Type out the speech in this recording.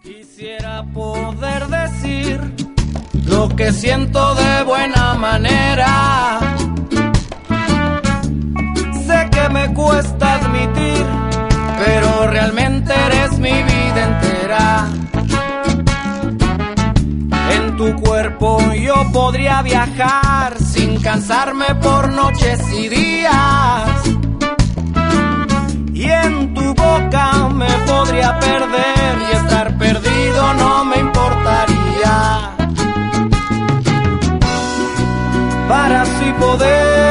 Quisiera poder decir lo que siento de buena manera. Sé que me cuesta admitir, pero realmente eres mi vida entera. En tu cuerpo yo podría viajar sin cansarme por noches y días. Y en tu boca me podría perder y estar perdido no me importaría. Para así poder